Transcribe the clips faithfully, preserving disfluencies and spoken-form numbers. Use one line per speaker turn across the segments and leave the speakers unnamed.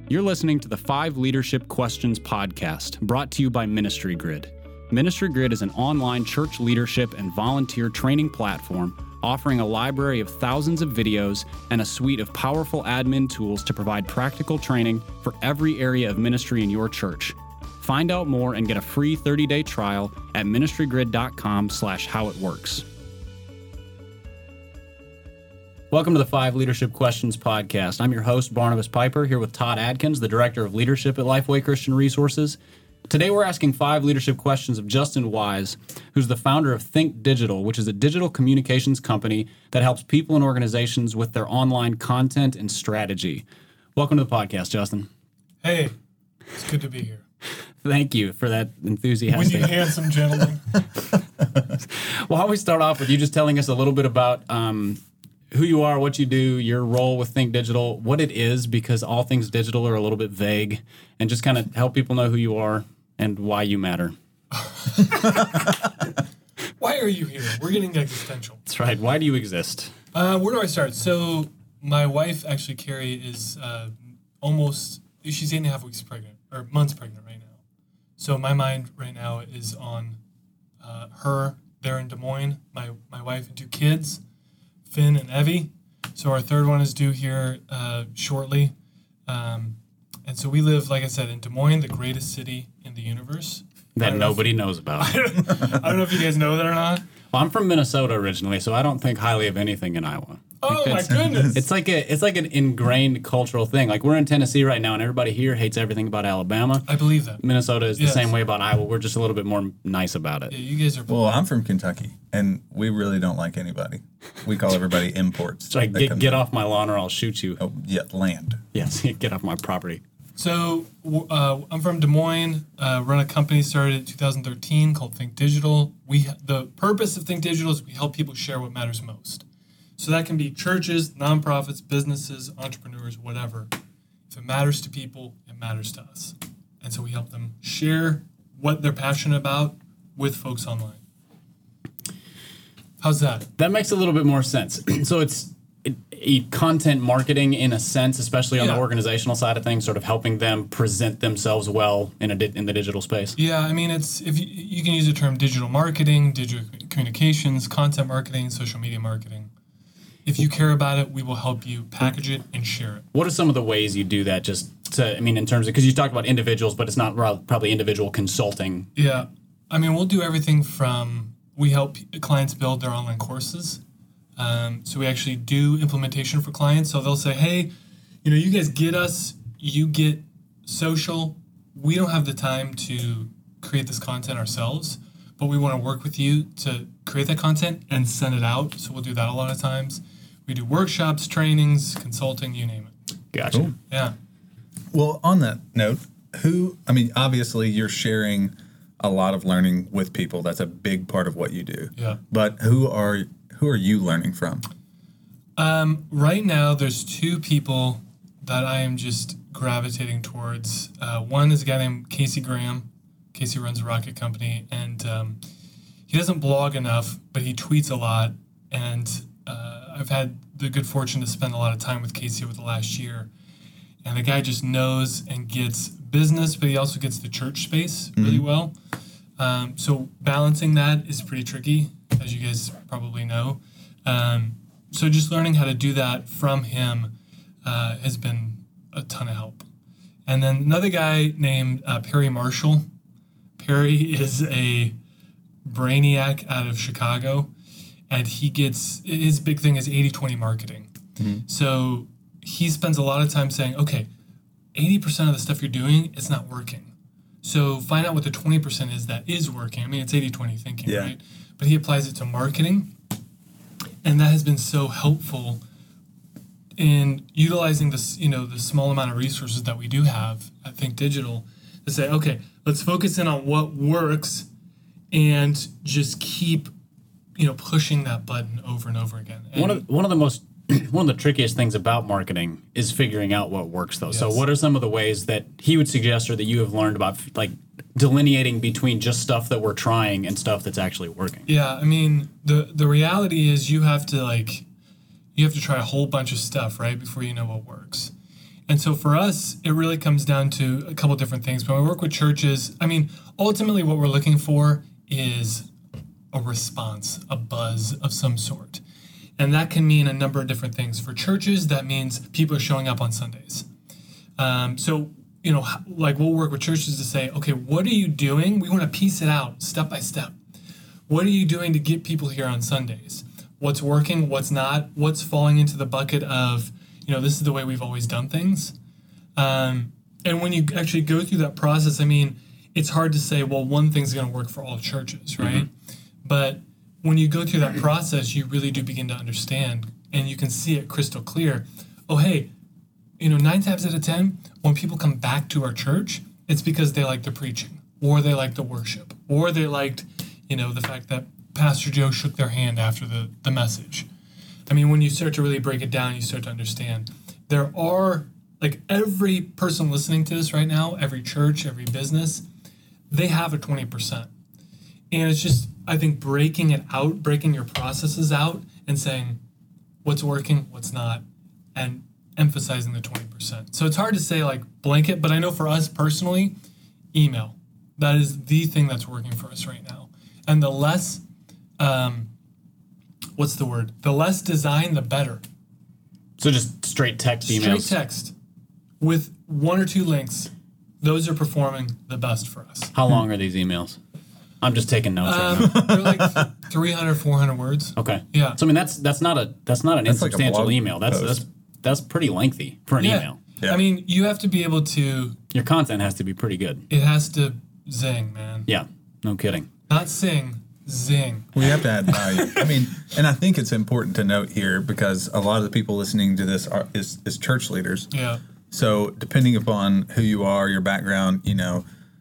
You're listening to the Five Leadership Questions podcast, brought to you by Ministry Grid. Ministry Grid is an online church leadership and volunteer training platform offering a library of thousands of videos and a suite of powerful admin tools to provide practical training for every area of ministry in your church. Find out more and get a free thirty-day trial at ministrygrid.com slash how it works. Welcome to the Five Leadership Questions podcast. I'm your host, Barnabas Piper, here with Todd Adkins, the Director of Leadership at Lifeway Christian Resources. Today we're asking five leadership questions of Justin Wise, who's the founder of Think Digital, which is a digital communications company that helps people and organizations with their online content and strategy. Welcome to the podcast, Justin.
Hey, it's good to be here.
Thank you for that enthusiastic.
When you handsome gentleman.
Why don't we start off with you just telling us a little bit about um, who you are, what you do, your role with Think Digital, what it is, because all things digital are a little bit vague, and just kind of help people know who you are and why you matter.
Why are you here? We're getting existential.
That's right. Why do you exist?
Uh, where do I start? So my wife, actually, Carrie, is uh, almost, she's eight and a half weeks pregnant, or months pregnant right now. So my mind right now is on uh, her there in Des Moines, my, my wife and two kids, Finn and Evie. So our third one is due here uh, shortly. Um, and so we live, like I said, in Des Moines, the greatest city in the universe.
That nobody if, knows about.
I don't, I don't know if you guys know that or not.
Well, I'm from Minnesota originally, so I don't think highly of anything in Iowa.
Oh my goodness!
It's like a it's like an ingrained cultural thing. Like we're in Tennessee right now, and everybody here hates everything about Alabama.
I believe that.
Minnesota is
yes.
the same way about Iowa. We're just a little bit more nice about it.
Yeah, you guys are.
Well, I'm from Kentucky, and we really don't like anybody. We call everybody imports.
It's like get, get off my lawn or I'll shoot you.
Oh, yeah, land.
Yes, get off my property.
So uh, I'm from Des Moines. Uh, run a company started in two thousand thirteen called Think Digital. We the purpose of Think Digital is we help people share what matters most. So that can be churches, nonprofits, businesses, entrepreneurs, whatever. If it matters to people, it matters to us. And so we help them share what they're passionate about with folks online. How's that?
That makes a little bit more sense. So it's it, it, content marketing in a sense, especially on yeah. the organizational side of things, sort of helping them present themselves well in a di- in the digital space.
Yeah, I mean, it's if you, you can use the term digital marketing, digital communications, content marketing, social media marketing. If you care about it, we will help you package it and share it.
What are some of the ways you do that? Just to, I mean, in terms of, because you talked about individuals, but it's not probably individual consulting.
Yeah. I mean, we'll do everything from, we help clients build their online courses. Um, so we actually do implementation for clients. So they'll say, hey, you know, you guys get us, you get social. We don't have the time to create this content ourselves, but we want to work with you to create that content and send it out. So we'll do that a lot of times. We do workshops, trainings, consulting, you name it.
Gotcha.
Cool.
Yeah.
Well, on that note, who, I mean, obviously you're sharing a lot of learning with people. That's a big part of what you do.
Yeah.
But who are who are you learning from?
Um, right now, there's two people that I am just gravitating towards. Uh, one is a guy named Casey Graham. Casey runs a rocket company, and um, he doesn't blog enough, but he tweets a lot. And uh, I've had the good fortune to spend a lot of time with Casey over the last year. And the guy just knows and gets business, but he also gets the church space really mm-hmm. well. Um, so balancing that is pretty tricky, as you guys probably know. Um, so just learning how to do that from him uh, has been a ton of help. And then another guy named uh, Perry Marshall. Perry is a brainiac out of Chicago, and he gets, his big thing is eighty twenty marketing. Mm-hmm. So he spends a lot of time saying, okay, eighty percent of the stuff you're doing, it's not working. So find out what the twenty percent is that is working. I mean, it's eighty twenty thinking, yeah. right? But he applies it to marketing, and that has been so helpful in utilizing this, you know, the small amount of resources that we do have at Think Digital to say, okay, let's focus in on what works and just keep, you know, pushing that button over and over again. And
one of one of the most one of the trickiest things about marketing is figuring out what works, though. Yes. So what are some of the ways that he would suggest or that you have learned about, like, delineating between just stuff that we're trying and stuff that's actually working?
Yeah, I mean, the the reality is you have to, like, you have to try a whole bunch of stuff, right, before you know what works. And so for us, it really comes down to a couple different things. When we work with churches, I mean, ultimately what we're looking for is a response, a buzz of some sort. And that can mean a number of different things. For churches, that means people are showing up on Sundays. Um, so, you know, like we'll work with churches to say, okay, what are you doing? We want to piece it out step by step. What are you doing to get people here on Sundays? What's working? What's not? What's falling into the bucket of, you know, this is the way we've always done things? Um, and when you actually go through that process, I mean, it's hard to say, well, one thing's going to work for all churches, right? Mm-hmm. But when you go through that process, you really do begin to understand, and you can see it crystal clear. Oh, hey, you know, nine times out of ten, when people come back to our church, it's because they like the preaching, or they like the worship, or they liked, you know, the fact that Pastor Joe shook their hand after the, the message. I mean, when you start to really break it down, you start to understand. There are, like every person listening to this right now, every church, every business, they have a twenty percent. And it's just, I think, breaking it out, breaking your processes out and saying what's working, what's not, and emphasizing the twenty percent. So it's hard to say like blanket, but I know for us personally, email. That is the thing that's working for us right now. And the less, um, what's the word? The less design, the better.
So just straight text emails?
Straight text with one or two links. Those are performing the best for us.
How long are these emails? I'm just taking notes
um,
right now.
They're like three hundred, four hundred words.
Okay.
Yeah.
So I mean that's that's not a that's not an
that's
insubstantial
like
email. That's
post.
that's that's pretty lengthy for an
yeah.
email.
Yeah.
I mean, you have to be able to.
Your content has to be pretty good.
It has to zing, man.
Yeah. No kidding.
Not sing, zing.
We have to add value. I mean, and I think it's important to note here because a lot of the people listening to this are is, is church leaders.
Yeah.
So depending upon who you are, your background, you know,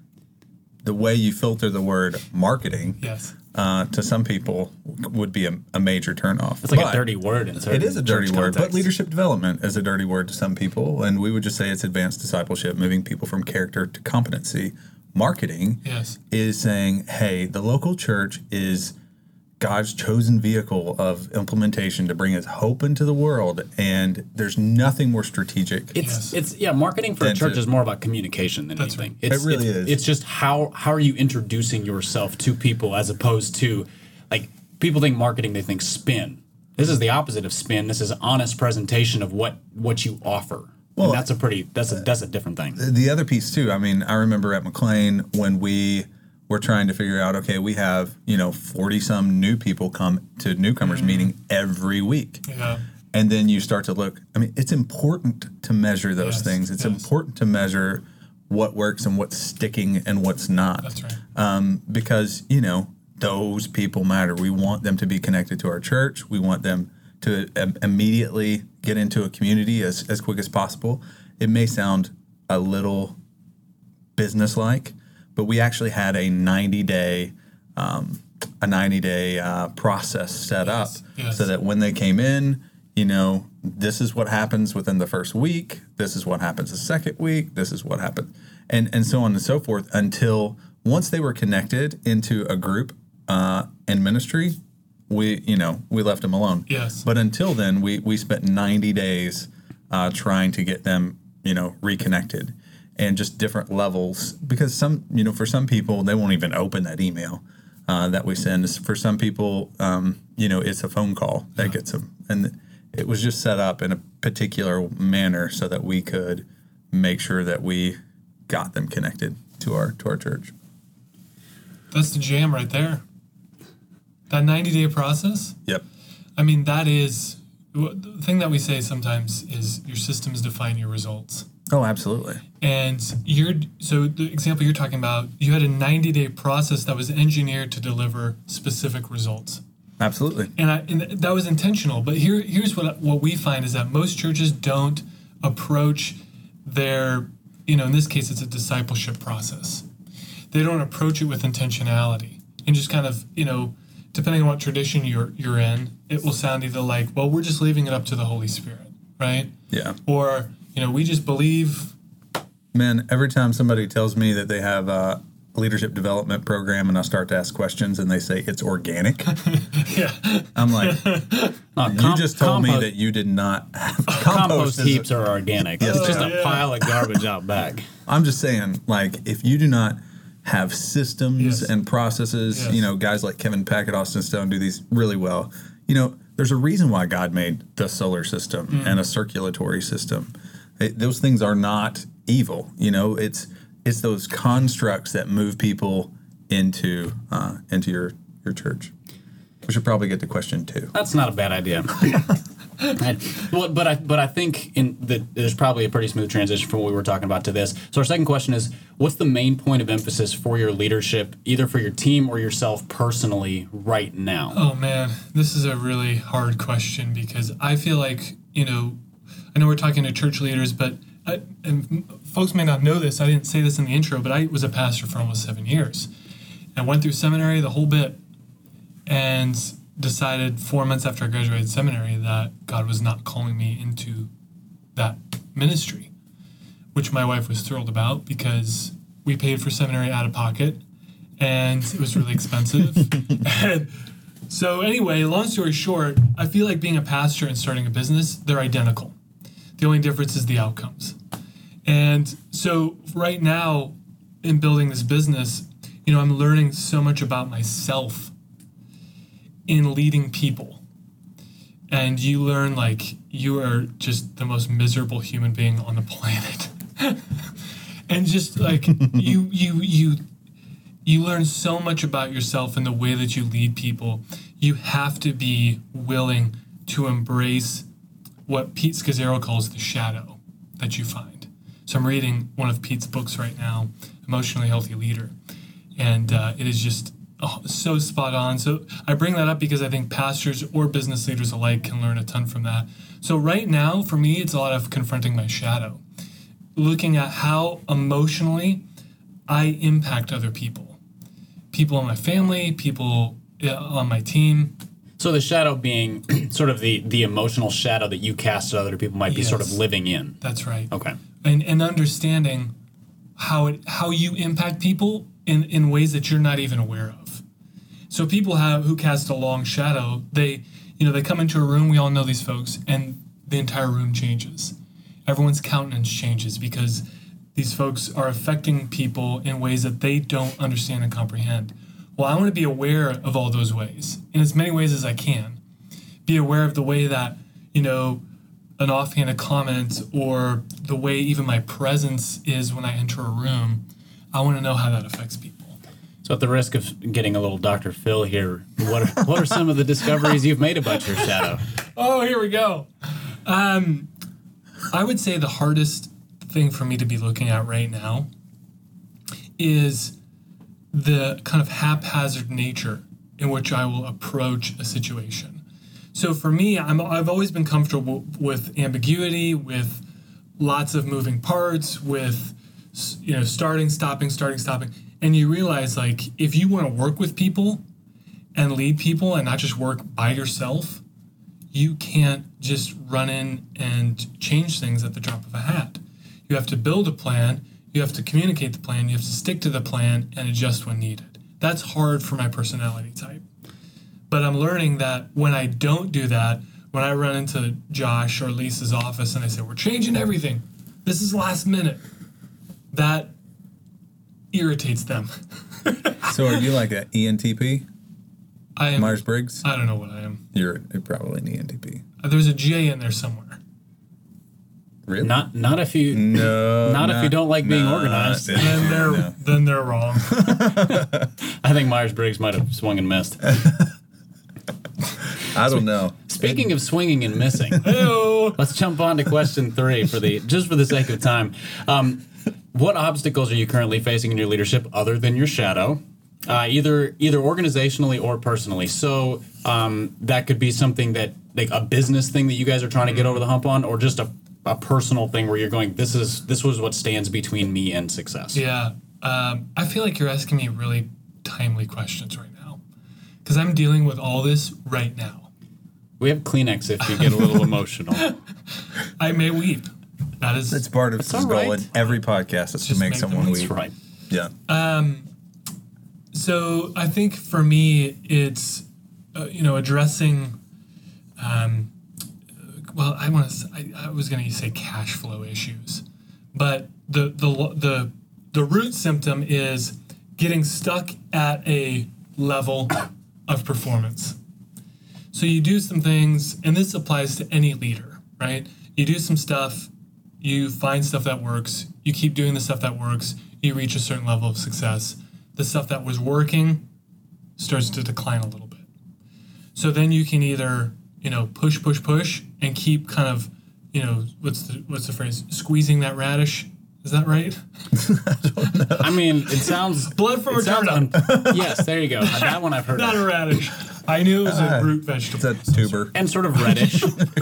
the way you filter the word marketing,
yes,
uh, to some people would be a, a major turnoff.
It's like
But
a dirty word in certain
it is a dirty
church
word, but
context.
leadership development is a dirty word to some people, and we would just say it's advanced discipleship, moving people from character to competency. Marketing
yes,
is saying, hey, the local church is God's chosen vehicle of implementation to bring his hope into the world, and there's nothing more strategic.
It's
Yes.
it's yeah, marketing for a
Then
church
to-
is more about communication than
That's
anything.
right.
It's,
It really
it's,
is.
It's just how how are you introducing yourself to people as opposed to like people think marketing, they think spin. This is the opposite of spin. This is honest presentation of what what you offer.
Well,
and that's a pretty that's a that's a different thing.
The other piece too, I mean, I remember at McLean when we were trying to figure out, okay, we have, you know, forty some new people come to newcomers
Mm-hmm.
meeting every week.
yeah,
And then you start to look, I mean, it's important to measure those
Yes,
things. It's
yes.
important to measure what works and what's sticking and what's not.
that's right.
Um, because, you know, those people matter. We want them to be connected to our church. We want them to um, immediately get into a community as, as quick as possible. It may sound a little business-like, but we actually had a ninety day um, a ninety day uh, process set
Yes,
up
yes.
so that when they came in, you know, this is what happens within the first week. This is what happens the second week. This is what happens, and and so on and so forth until once they were connected into a group uh, in ministry, we you know we left them alone.
Yes.
But until then, we we spent ninety days uh, trying to get them you know reconnected. And just different levels, because some, you know, for some people, they won't even open that email uh, that we send. For some people, um, you know, it's a phone call that gets them. And it was just set up in a particular manner so that we could make sure that we got them connected to our to our church.
That's the jam right there. That ninety day process.
Yep.
I mean, that is the thing that we say sometimes is your systems define your results.
Oh, absolutely.
And you're so the example you're talking about, you had a ninety day process that was engineered to deliver specific results.
Absolutely.
And, I, and that was intentional. But here, here's what what we find is that most churches don't approach their, you know, in this case, it's a discipleship process. They don't approach it with intentionality and just kind of, you know, depending on what tradition you're you're in, it will sound either like, well, we're just leaving it up to the Holy Spirit, right?
Yeah.
Or, you know, we just believe.
Man, every time somebody tells me that they have uh, leadership development program and I start to ask questions and they say it's organic,
Yeah.
I'm like,
Uh,
you
com-
just told me
compost-
that you did not have
compost
compost. is a-
heaps are organic.
Yes,
It's just
they
a
are.
pile of garbage out back.
I'm just saying, like, if you do not have systems
Yes.
and processes,
Yes.
you know, guys like Kevin Packett, Austin Stone do these really well. You know, there's a reason why God made the solar system
Mm.
and a circulatory system. It, those things are not evil. You know, it's it's those constructs that move people into uh, into your your church. We should probably get to question two.
That's not a bad idea. And, well, but I but I think in the, there's probably a pretty smooth transition from what we were talking about to this. So our second question is, what's the main point of emphasis for your leadership, either for your team or yourself personally, right now?
Oh man, this is a really hard question because I feel like, you know, I know we're talking to church leaders, but I, and folks may not know this. I didn't say this in the intro, but I was a pastor for almost seven years and went through seminary the whole bit and decided four months after I graduated seminary that God was not calling me into that ministry, which my wife was thrilled about because we paid for seminary out of pocket and it was really expensive. And so anyway, long story short, I feel like being a pastor and starting a business, they're identical. The only difference is the outcomes. And so right now in building this business, you know, I'm learning so much about myself in leading people. And you learn like you are just the most miserable human being on the planet. And just like you you you you learn so much about yourself in the way that you lead people. You have to be willing to embrace what Pete Scazzero calls the shadow that you find. So I'm reading one of Pete's books right now, Emotionally Healthy Leader. And uh, it is just oh, so spot on. So I bring that up because I think pastors or business leaders alike can learn a ton from that. So right now, for me, it's a lot of confronting my shadow, looking at how emotionally I impact other people, people in my family, people on my team.
So the shadow being sort of the, the emotional shadow that you cast at other people might be sort of
Yes.
living in.
That's right.
Okay.
And and understanding how it how you impact people in, in ways that you're not even aware of. So people have who cast a long shadow, they you know, they come into a room, we all know these folks, and the entire room changes. Everyone's countenance changes because these folks are affecting people in ways that they don't understand and comprehend. Well, I want to be aware of all those ways in as many ways as I can. Be aware of the way that, you know, an offhanded comment or the way even my presence is when I enter a room. I want to know how that affects people.
So at the risk of getting a little Doctor Phil here, what are, what are some of the discoveries you've made about your shadow?
Oh, here we go. Um, I would say the hardest thing for me to be looking at right now is the kind of haphazard nature in which I will approach a situation. So for me, I'm, I've always been comfortable with ambiguity, with lots of moving parts, with, you know, starting, stopping, starting, stopping. And you realize, like, if you want to work with people and lead people and not just work by yourself, you can't just run in and change things at the drop of a hat. You have to build a plan, you have to communicate the plan, you have to stick to the plan and adjust when needed. That's hard for my personality type. But I'm learning that when I don't do that, when I run into Josh or Lisa's office and I say, we're changing everything, this is last minute, that irritates them.
So are you like an E N T P?
I am,
Myers-Briggs?
I don't know what I am.
You're probably an E N T P.
There's a J in there somewhere.
Really?
Not not if you
No.
not if you don't like being organized.
Then they're
No.
then they're wrong.
I think Myers-Briggs might have swung and missed.
I don't know.
Speaking of swinging and missing,
Hey-o.
let's jump on to question three for the just for the sake of time. Um, what obstacles are you currently facing in your leadership other than your shadow? Uh, either either organizationally or personally. So um, that could be something that like a business thing that you guys are trying to get over the hump on, or just a, a personal thing where you're going, this is this was what stands between me and success.
Yeah. Um, I feel like you're asking me really timely questions right now because I'm dealing with all this right now.
We have Kleenex if you get a little emotional.
I may weep. That is
It's part of
That's
this
all
goal
right.
in every podcast is to
Just
make
make
someone
them-
weep.
That's right.
Yeah.
Um, So I think for me, it's uh, you know addressing. Um, well, I want to. I, I was going to say cash flow issues, but the the the the root symptom is getting stuck at a level of performance. So you do some things, and this applies to any leader, right? You do some stuff, you find stuff that works, you keep doing the stuff that works, you reach a certain level of success. The stuff that was working starts to decline a little bit. So then you can either, you know, push, push, push, and keep kind of, you know, what's the what's the phrase? Squeezing that radish. Is that right?
I mean, it sounds
blood from a
turnip.
turnip.
Yes, there you go. That one I've heard.
Not
of.
a radish. I knew it was a
Uh,
root vegetable.
It's a tuber.
And sort of reddish.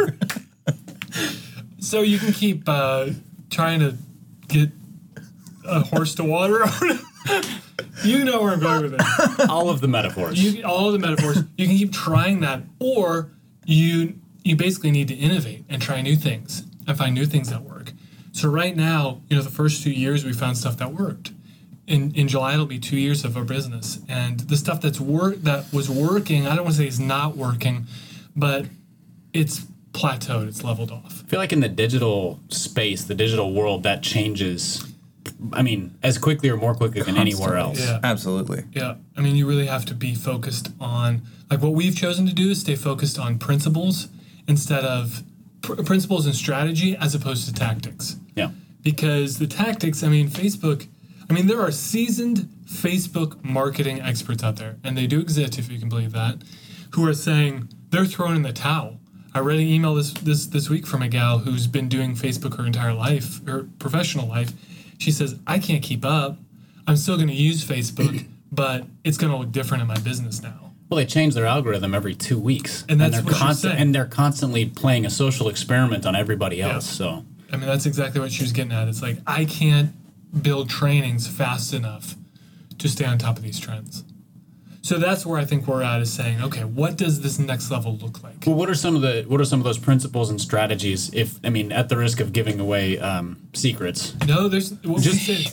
So you can keep uh, trying to get a horse to water. You know where I'm going with it.
All of the metaphors.
You, all of the metaphors. You can keep trying that, or you you basically need to innovate and try new things and find new things that work. So right now, you know, the first two years we found stuff that worked. In in July it'll be two years of our business, and the stuff that's work that was working, I don't want to say it's not working, but it's plateaued, it's leveled off.
I feel like in the digital space, the digital world, that changes. I mean, as quickly or more quickly than anywhere else.
Yeah.
Absolutely.
Yeah, I mean, you really have to be focused on, like what we've chosen to do is stay focused on principles instead of pr- principles and strategy as opposed to tactics.
Yeah.
Because the tactics, I mean, Facebook, I mean, there are seasoned Facebook marketing experts out there, and they do exist, if you can believe that, who are saying they're throwing in the towel. I read an email this, this, this week from a gal who's been doing Facebook her entire life, her professional life. She says, I can't keep up. I'm still going to use Facebook, but it's going to look different in my business now.
Well, they change their algorithm every two weeks.
And that's
they're
what she's saying.
And they're constantly playing a social experiment on everybody else.
Yeah.
So,
I mean, that's exactly what she was getting at. It's like, I can't build trainings fast enough to stay on top of these trends. So that's where I think we're at, is saying, okay, what does this next level look like?
well, what are some of the what are some of those principles and strategies? If I mean, at the risk of giving away um, secrets,
No, there's what we say.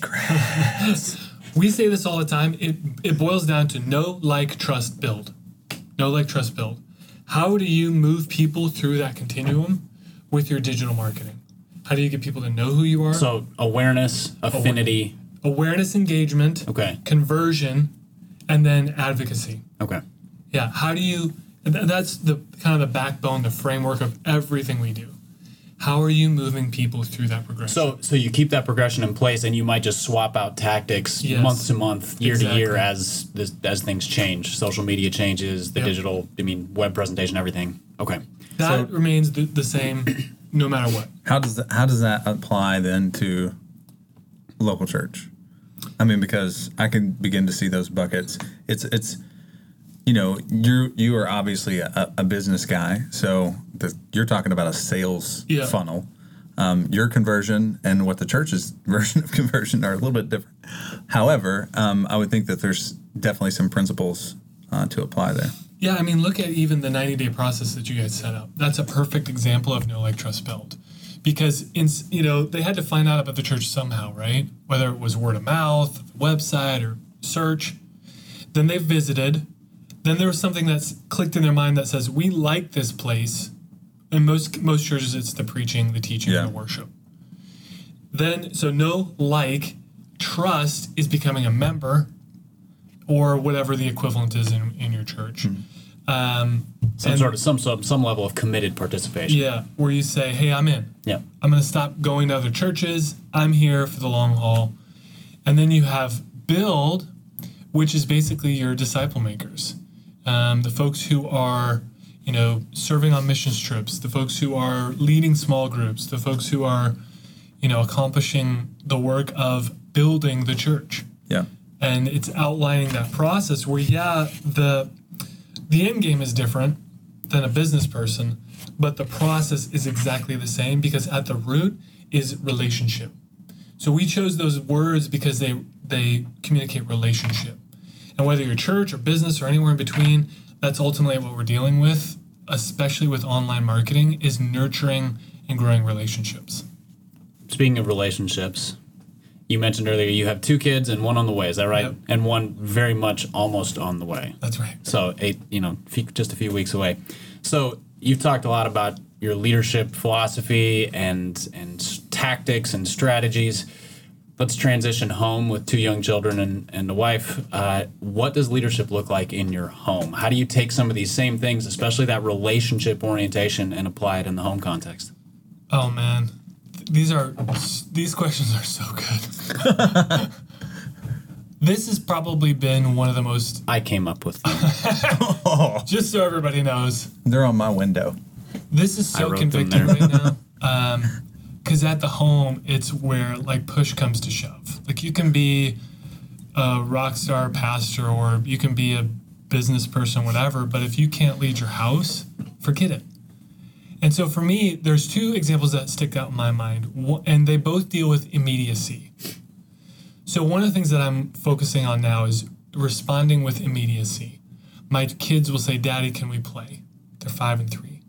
We say this all the time. It it boils down to know, like, trust, build. Know, like, trust, build. How do you move people through that continuum with your digital marketing? How do you get people to know who you are?
so awareness, affinity.
Awareness, engagement,
Okay.
conversion, and then advocacy.
Okay.
Yeah. How do you? th- That's the kind of the backbone, the framework of everything we do. How are you moving people through that progression?
So, so you keep that progression in place, and you might just swap out tactics
Yes.
month to month, year to year,
Exactly.
as this, as things change. Social media changes, the
Yep.
digital, I mean, web presentation, everything. Okay.
that
so-
remains the, the same, no matter what.
How does that, how does that apply then to local church? I mean, because I can begin to see those buckets. It's it's you know you you are obviously a, a business guy, so the, you're talking about a sales
Yeah.
funnel. Um, your conversion and what the church's version of conversion are a little bit different. However, um, I would think that there's definitely some principles uh, to apply there.
Yeah, I mean, look at even the ninety-day process that you guys set up. That's a perfect example of know, like, trust, build. Because, in, you know, they had to find out about the church somehow, right? Whether it was word of mouth, website, or search. Then they visited. Then there was something that's clicked in their mind that says, we like this place. In most most churches, it's the preaching, the teaching,
Yeah.
and the worship. Then, so know, like, trust is becoming a member, or whatever the equivalent is in, in your church. Um,
Some
and-
sort of some some some level of committed participation.
Yeah, where you say, hey, I'm in.
Yeah.
I'm going to stop going to other churches. I'm here for the long haul. And then you have build, which is basically your disciple makers. Um, the folks who are, you know, serving on missions trips, the folks who are leading small groups, the folks who are, you know, accomplishing the work of building the church.
Yeah.
And it's outlining that process where, yeah, the the end game is different than a business person, but the process is exactly the same, because at the root is relationship. So we chose those words because they they communicate relationship. And whether you're church or business or anywhere in between, that's ultimately what we're dealing with, especially with online marketing, is nurturing and growing relationships.
Speaking of relationships, you mentioned earlier you have two kids and one on the way. Is that right?
Yep.
And one very much almost on the way.
That's right.
So eight, you know, few, just a few weeks away. So you've talked a lot about your leadership philosophy and and tactics and strategies. Let's transition home with two young children and, and a wife. Uh, what does leadership look like in your home? How do you take some of these same things, especially that relationship orientation, and apply it in the home context?
Oh man, these are these questions are so good. This has probably been one of the most.
I came up with them.
Oh,
Just so everybody knows,
they're on my window.
this is
I
so
wrote them
convicting
there.
right now. Um, because at the home, it's where like push comes to shove. Like you can be a rock star pastor, or you can be a business person, whatever. But if you can't lead your house, forget it. And so for me, there's two examples that stick out in my mind, One- and they both deal with immediacy. So one of the things that I'm focusing on now is responding with immediacy. My kids will say, "Daddy, can we play?" They're five and three.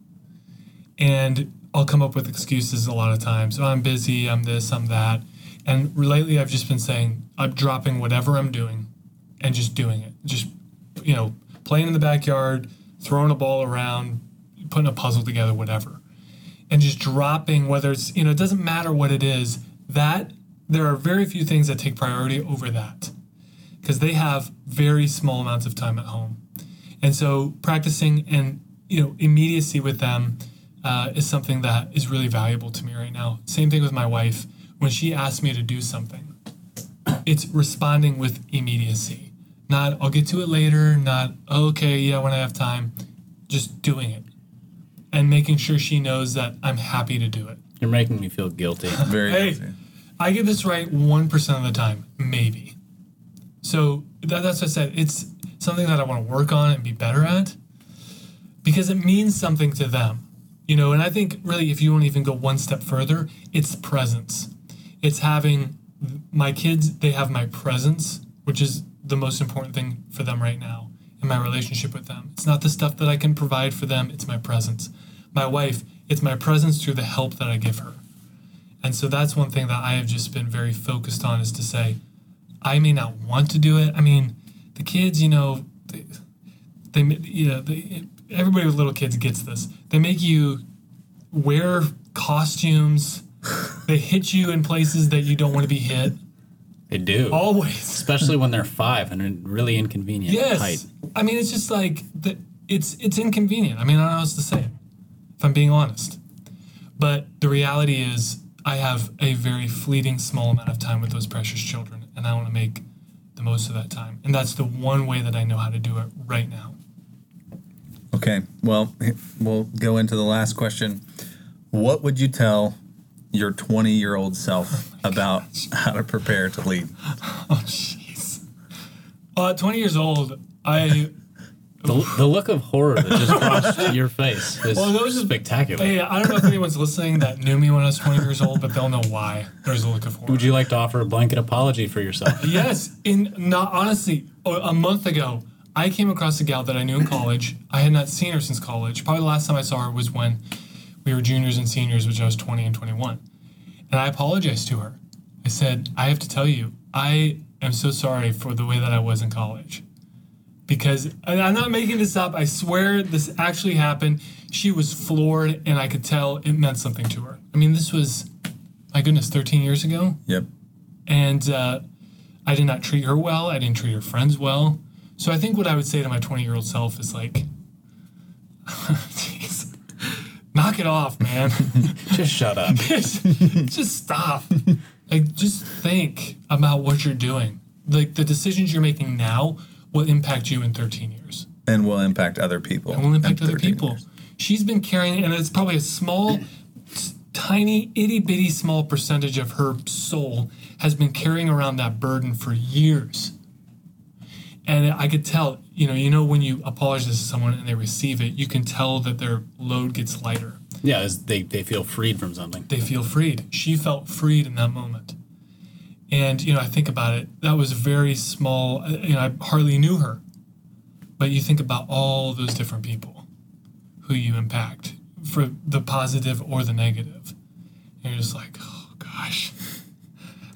And I'll come up with excuses a lot of times. Oh, I'm busy, I'm this, I'm that. And lately I've just been saying, I'm dropping whatever I'm doing and just doing it. Just, you know, playing in the backyard, throwing a ball around, putting a puzzle together, whatever. And just dropping, whether it's, you know, it doesn't matter what it is, that there are very few things that take priority over that, because they have very small amounts of time at home. And so practicing and, you know, immediacy with them uh, is something that is really valuable to me right now. Same thing with my wife. When she asks me to do something, it's responding with immediacy. Not, I'll get to it later, not, oh, okay, yeah, when I have time. Just doing it. And making sure she knows that I'm happy to do it.
You're making me feel guilty.
Very
Hey,
easy.
I get this right one percent of the time, maybe. So that, that's what I said. It's something that I want to work on and be better at, because it means something to them. You know, and I think really if you want to even go one step further, it's presence. It's having my kids, they have my presence, which is the most important thing for them right now in my relationship with them. It's not the stuff that I can provide for them, it's my presence. My wife, it's my presence through the help that I give her. And so that's one thing that I have just been very focused on, is to say, I may not want to do it. I mean, the kids, you know, they, they you know, they, everybody with little kids gets this. They make you wear costumes. They hit you in places that you don't want to be hit.
They do.
Always.
Especially when they're five and in really inconvenient
Yes.
height.
I mean, it's just like, the, it's it's inconvenient. I mean, I don't know how else to say it, if I'm being honest. But the reality is, I have a very fleeting small amount of time with those precious children, and I want to make the most of that time. And that's the one way that I know how to do it right now.
Okay, well, we'll go into the last question. What would you tell your twenty-year-old self about how to prepare to lead?
Oh, jeez. Uh, at twenty years old, I...
The, the look of horror that just crossed your face is
Well, those are-
spectacular.
Hey, I don't know if anyone's listening that knew me when I was twenty years old, but they'll know why there's a look of horror.
Would you like to offer a blanket apology for yourself?
Yes. In not honestly, a a month ago, I came across a gal that I knew in college. I had not seen her since college. Probably the last time I saw her was when we were juniors and seniors, which I was twenty and twenty-one. And I apologized to her. I said, I have to tell you, I am so sorry for the way that I was in college. Because, and I'm not making this up, I swear this actually happened. She was floored, and I could tell it meant something to her. I mean, this was, my goodness, thirteen years ago.
Yep.
And uh, I did not treat her well. I didn't treat her friends well. So I think what I would say to my twenty-year-old self is like, jeez, knock it off, man.
Just shut up.
just, just stop. Like, just think about what you're doing. Like, the decisions you're making now will impact you in thirteen years.
And will impact other people.
It will impact
in
other
thirteen
people.
years.
She's been carrying, and it's probably a small, s- tiny, itty bitty small percentage of her soul has been carrying around that burden for years. And I could tell, you know, you know when you apologize to someone and they receive it, you can tell that their load gets lighter.
Yeah, as they, they feel freed from something.
They feel freed. She felt freed in that moment. And, you know, I think about it, that was very small, you know, I hardly knew her. But you think about all those different people who you impact for the positive or the negative. And you're just like, oh, gosh.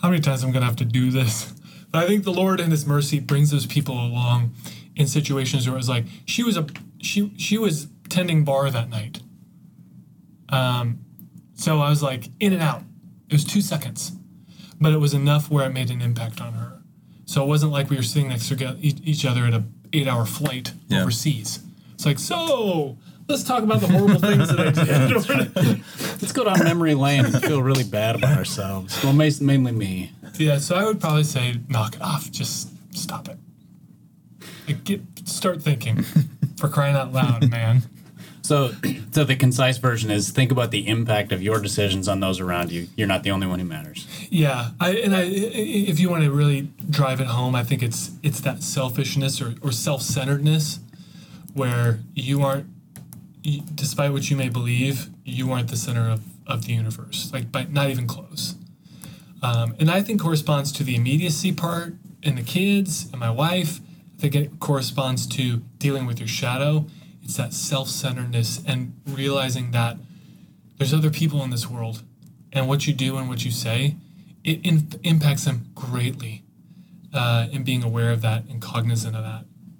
how many times I'm going to have to do this? But I think the Lord in his mercy brings those people along in situations where it was like, she was a she she was tending bar that night. Um, so I was like in and out. It was two seconds, but it was enough where it made an impact on her. So it wasn't like we were sitting next to each other at a eight hour flight yeah. overseas. It's like, so let's talk about the horrible things that I did.
Let's go down memory lane and feel really bad about ourselves. Well, mainly me.
Yeah, so I would probably say, knock it off. Just stop it. Like, get start thinking. For crying out loud, man.
So, so the concise version is think about the impact of your decisions on those around you. You're not the only one who matters.
Yeah, I and I, if you want to really drive it home, I think it's it's that selfishness or, or self-centeredness where you aren't, you, despite what you may believe, you aren't the center of, of the universe. Like, by not even close. Um, and I think corresponds to the immediacy part and the kids and my wife. I think it corresponds to dealing with your shadow. It's that self-centeredness and realizing that there's other people in this world, and what you do and what you say, it in, impacts them greatly. Uh, and being aware of that and cognizant of that.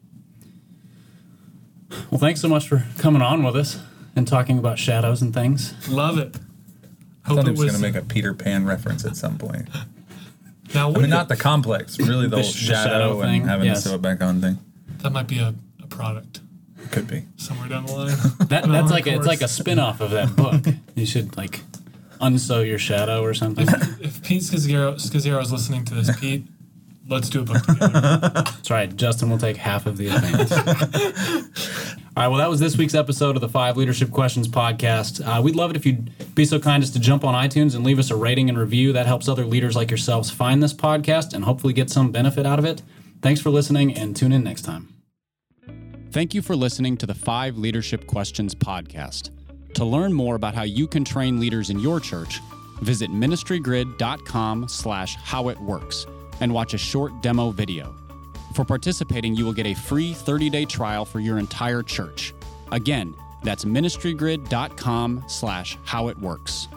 Well, thanks so much for coming on with us and talking about shadows and things.
Love it.
I Hope thought he was, was going to make a Peter Pan reference at some point.
Now,
I mean, not the complex, really the, the whole sh- shadow, shadow and having yes. to sew it back on thing.
That might be a, a product.
Could be
somewhere down the line.
that that's like a, it's like a spin-off of that book. You should like unsew your shadow or something.
If, if Pete Scazzero, Scazzero is listening to this, Pete, let's do a book together.
That's right. Justin will take half of the advance. All right. Well, that was this week's episode of the Five Leadership Questions podcast. Uh, we'd love it if you'd be so kind as to jump on iTunes and leave us a rating and review. That helps other leaders like yourselves find this podcast and hopefully get some benefit out of it. Thanks for listening, and tune in next time. Thank you for listening to the Five Leadership Questions podcast. To learn more about how you can train leaders in your church, visit ministrygrid.com slash how it works and watch a short demo video. For participating, you will get a free thirty-day trial for your entire church. Again, that's ministrygrid.com slash how it works.